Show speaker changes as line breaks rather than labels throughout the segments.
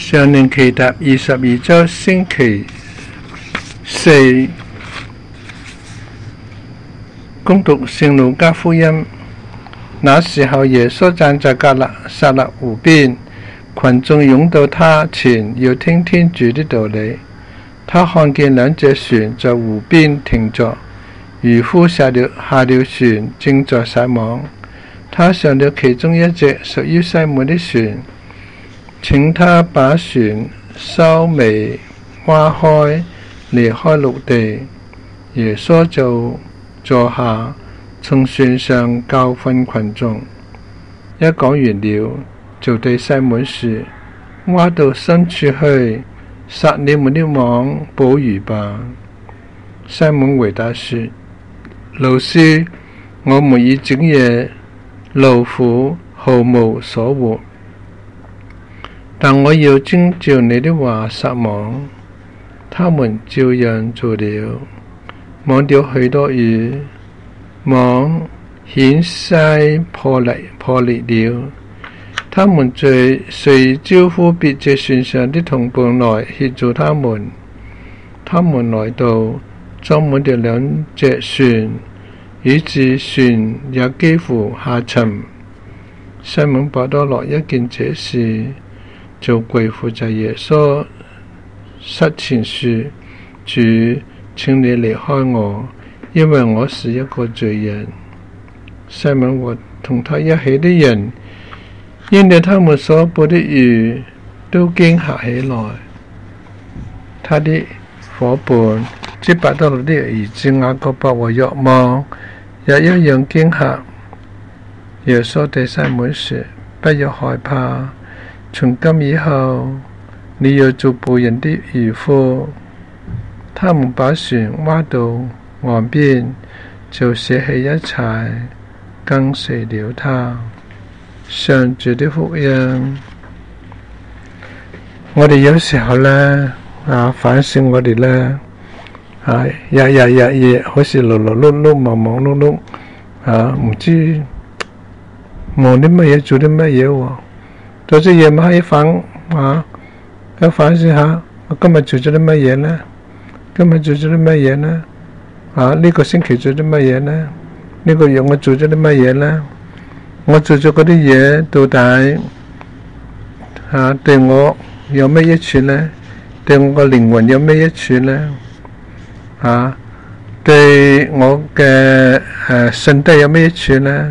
常年期第22周星期四，恭讀聖路加福音。那時候，耶穌站在革納撒勒湖邊，群眾湧到他前，要聽天主的道理。他看見兩隻船在湖邊停着，漁夫下了船，正在撒網。他上了其中一隻屬於西滿的船，請他把船稍微划開，離開陸地。耶穌就坐下，從船上教訓群眾。一講完了，就對西滿說：划到深處去，撒你們的網捕魚吧。西滿回答說：老師，我們已整夜勞苦，毫無所獲，但我要遵照你的話撒網。他們照樣做了，網釣許多魚，網險些破裂了。他們遂招呼別隻船上的同伴來協助他們。他們來到，裝滿了兩隻船，以致船也幾乎下沉。西滿伯多祿一見這事，就跪伏在耶穌膝前說：主，請你離開我，因為我是一個罪人。西滿和同他一起的人，因着他們所捕的魚，都驚嚇起來。他的夥伴即伯多祿的兒子雅各伯和若望也一樣驚嚇。耶穌對西滿說：不要害怕，從今以後你要做捕人的漁夫。他們把船划到岸邊，就捨棄一切，跟隨了他。上主的福音。我哋有時候呢，反省我哋呢，日夜好似勞勞碌碌、忙忙碌碌，唔知忙啲乜嘢，做啲乜嘢喎。到咗夜晚一反省下，我今日做咗啲乜嘢呢？呢個星期做咗乜嘢呢？呢個月我做咗啲乜嘢呢？我做咗嗰啲嘢到底對我有咩益處呢？對我個靈魂有咩益處呢？對我嘅信德有咩益處呢？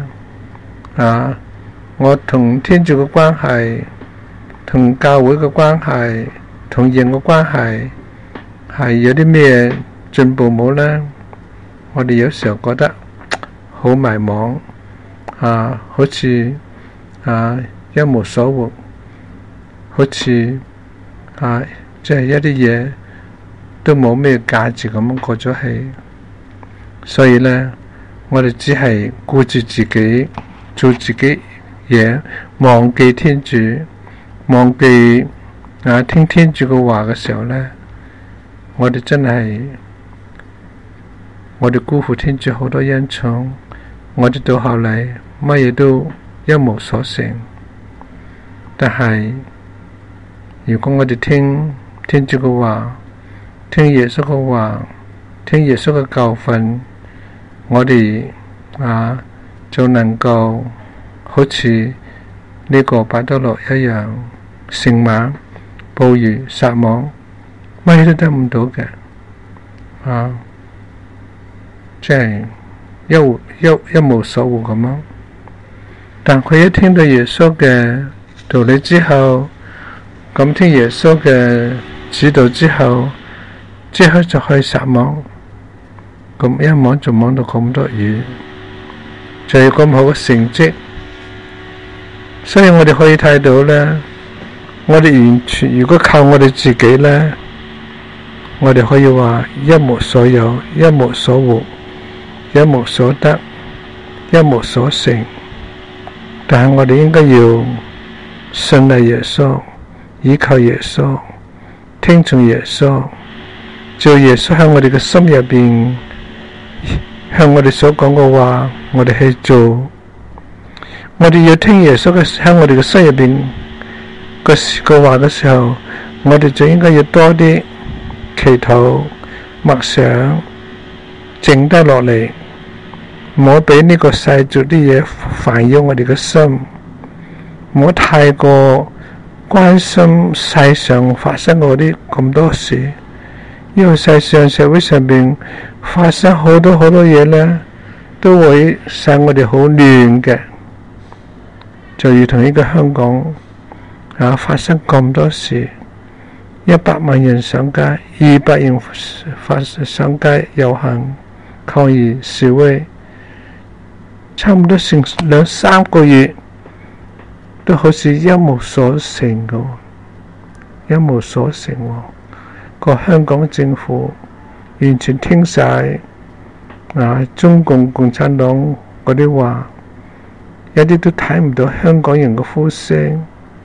我同天主嘅關係，同教會嘅關係，同人嘅關係係有啲咩進步冇呢？我哋有時候覺得好迷茫，好似一無所獲，好似即係一啲嘢都冇咩價值咁樣過咗去。所以呢，我哋只係顧住自己，做自己嘢，忘記天主，忘記聽天主嘅話嘅時候呢，我哋真係我哋辜負天主好多恩寵，我哋到後嚟乜嘢都一無所成。但係如果我哋聽天主嘅話，聽耶穌嘅話，聽耶穌嘅教訓，我哋就能夠好似呢個伯多祿一樣，乘馬捕魚撒網，乜嘢都得唔到嘅，即係一無所獲咁樣。但佢一聽到耶穌嘅道理之後，咁聽耶穌嘅指導之後，即刻就去撒網，咁一網就網到咁多魚，就有咁好嘅成績。所以我哋可以睇到呢，我哋完全如果靠我哋自己呢，我哋可以話一無所有，一無所獲，一無所得，一無所成。但係我哋應該要信賴耶穌，依靠耶穌，聽從耶穌，做耶穌喺我哋嘅心入邊向我哋所講嘅話，我哋去做。我哋要聽耶穌嘅喺我哋嘅心入邊個話嘅時候，我哋就應該要多啲祈禱默想，靜低落嚟，唔好俾呢個世俗啲嘢煩擾我哋嘅心，唔好太過關心世上發生嗰啲咁多事，因為世上社會上邊發生好多嘢呢，都會使我哋好亂嘅。就如同呢個香港發生咁多事，100萬人上街，200人上街遊行抗議示威，差唔多成2-3個月，都好似一無所成嘅，一無所成喎。個香港政府完全聽晒中共共產黨嗰啲話，一啲都睇唔到香港人嘅呼聲。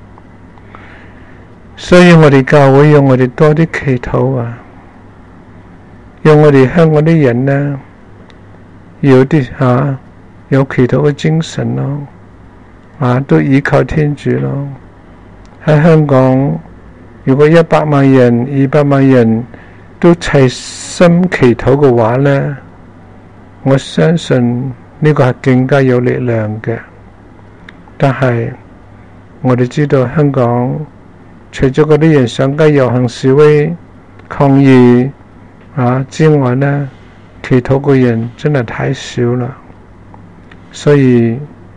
所以我哋教會要我哋多啲祈禱要我哋香港啲人呢，有啲有祈禱嘅精神咯，都依靠天主咯。喺香港，如果100萬人、200萬人都齊心祈禱嘅話呢，我相信呢個係更加有力量嘅。但係我哋知道香港除咗嗰啲人上街遊行示威抗議之外呢，祈禱嘅人真係太少啦，所以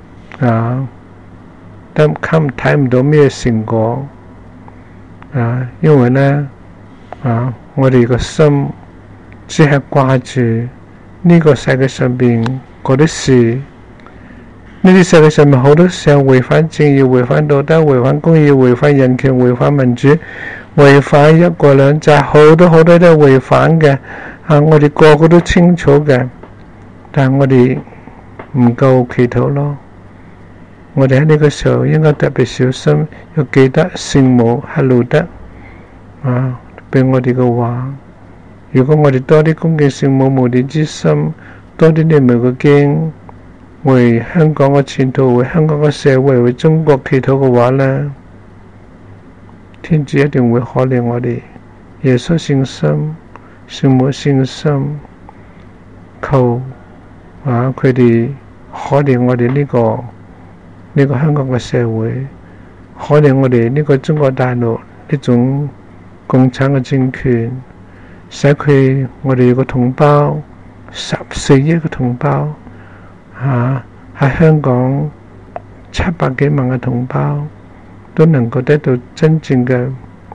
都睇唔到咩成果因為呢我哋個心只係掛住呢個世界上邊嗰啲事。呢啲世界上面好多事違反正義、違反道德、違反公義、違反人權、違反民主、違反一國兩制，好多都係違反嘅。我哋個個都清楚嘅，但係我哋唔夠祈禱咯。我哋喺呢個時候應該特別小心，要記得聖母係路德俾我哋嘅話。如果我哋多啲恭敬聖母無玷之心，多啲念佢嘅經，為香港嘅前途、為香港嘅社會、為中國祈禱嘅話呢，天主一定會可憐我哋。耶穌聖心、聖母聖心，求佢哋可憐我哋呢個香港嘅社會，可憐我哋呢個中國大陸呢種共產嘅政權，使我哋個同胞14億嘅同胞喺香港700幾萬嘅同胞都能夠得到真正嘅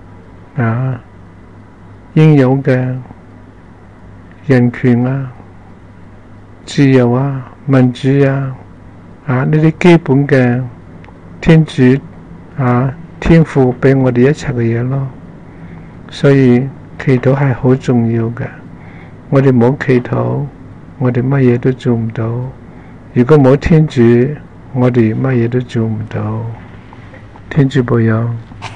應有嘅人權自由民主呢啲基本嘅天主天父俾我哋一切嘅嘢咯。所以祈禱係好重要嘅，我哋冇祈禱，我哋乜嘢都做唔到。如果冇天主，我哋乜嘢都做唔到。天主保佑。